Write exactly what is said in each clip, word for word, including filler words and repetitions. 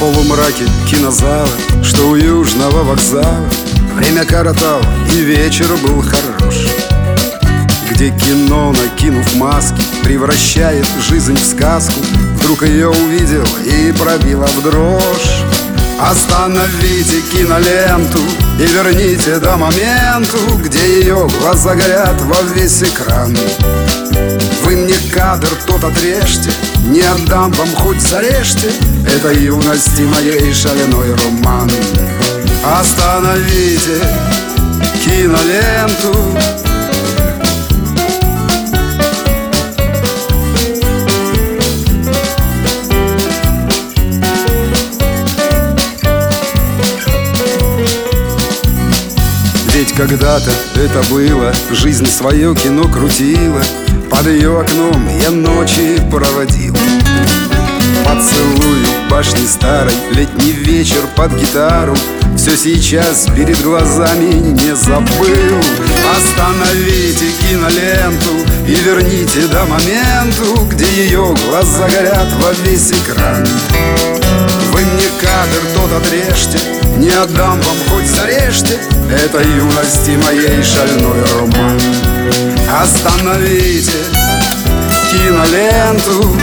полумраке кинозала, что у южного вокзала, время коротал и вечер был хорош, где кино, накинув маски, превращает жизнь в сказку. Вдруг ее увидел и пробила в дрожь. Остановите киноленту и верните до моменту, где ее глаза горят во весь экран. Вы мне кадр тот отрежьте, не отдам вам, хоть зарежьте, это юности моей шальной роман. Остановите киноленту. Ведь когда-то это было, жизнь свое кино крутила, под ее окном я ночи проводил. Поцелую башни старой, летний вечер под гитару, все сейчас перед глазами не забыл. Остановите киноленту и верните до моменту, где ее глаза горят во весь экран. Вы мне кадр тот отрежьте, не отдам вам, хоть зарежьте, это юности моей шальной роман. Остановите киноленту.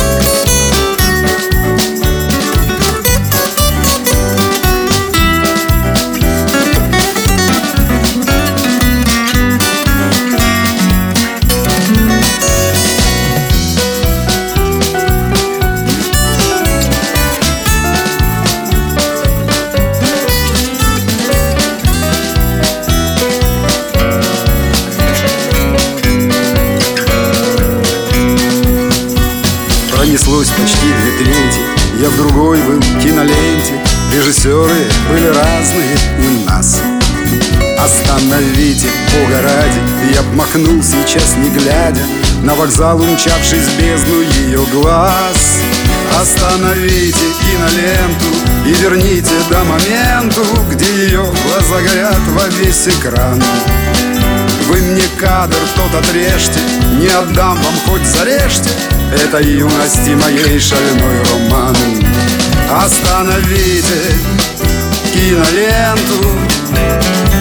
Пронеслось почти две трети, я в другой был киноленте. Режиссеры были разные у нас. Остановите, Бога ради, я б махнул сейчас не глядя на вокзал, умчавшись в бездну ее глаз. Остановите киноленту и верните до моменту, где ее глаза горят во весь экран. Вы мне кадр тот отрежьте, не отдам вам, хоть зарежьте, это юности моей шальной роман. Остановите киноленту.